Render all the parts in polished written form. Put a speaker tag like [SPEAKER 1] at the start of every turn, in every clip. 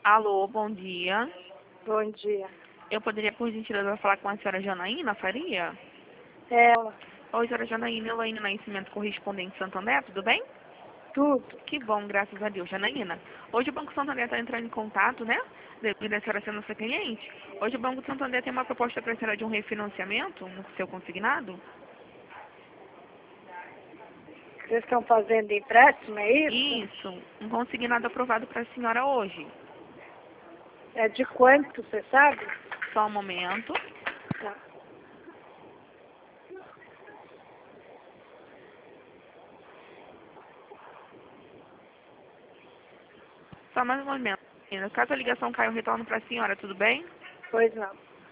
[SPEAKER 1] Alô, bom dia.
[SPEAKER 2] Bom dia.
[SPEAKER 1] Eu poderia, por gentileza, falar com a senhora Janaína Faria?
[SPEAKER 2] Ela,
[SPEAKER 1] Oi, senhora Janaína, Elaine Nascimento, correspondente Santander, tudo bem?
[SPEAKER 2] tudo.
[SPEAKER 1] Que bom, graças a Deus. Janaína, hoje o Banco Santander está entrando em contato, né? Devido a senhora ser nossa cliente. Hoje o Banco Santander tem uma proposta para a senhora de um refinanciamento no seu consignado?
[SPEAKER 2] Vocês estão fazendo empréstimo, é isso?
[SPEAKER 1] Isso, um consignado aprovado para a senhora hoje.
[SPEAKER 2] É de quanto, você sabe?
[SPEAKER 1] Só um momento.
[SPEAKER 2] Tá.
[SPEAKER 1] Só mais um momento. Caso a ligação caia, eu retorno para a senhora, tudo bem?
[SPEAKER 2] Pois não.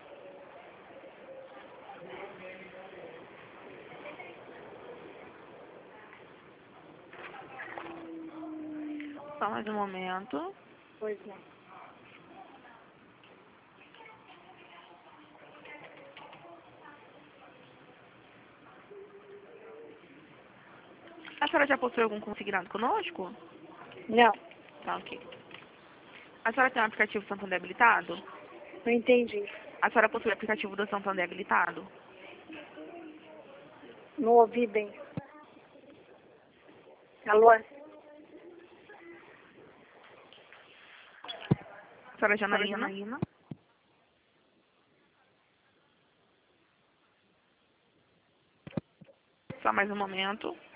[SPEAKER 1] Só mais um momento.
[SPEAKER 2] Pois não.
[SPEAKER 1] A senhora já possui algum consignado conosco?
[SPEAKER 2] Não,
[SPEAKER 1] Tá, ok. A senhora tem um aplicativo Santander habilitado?
[SPEAKER 2] não entendi.
[SPEAKER 1] A senhora possui o aplicativo do Santander habilitado?
[SPEAKER 2] Não ouvi bem. Alô?
[SPEAKER 1] A senhora Janaína? Só mais um momento.